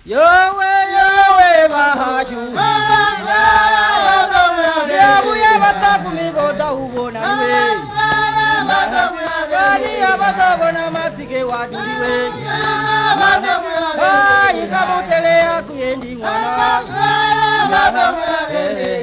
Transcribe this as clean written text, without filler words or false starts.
Yowe bahaju. Yabuya batakumi boda ubona we. Kani abadobona masike waduriwe. Ikabutelea kuyendi mwana.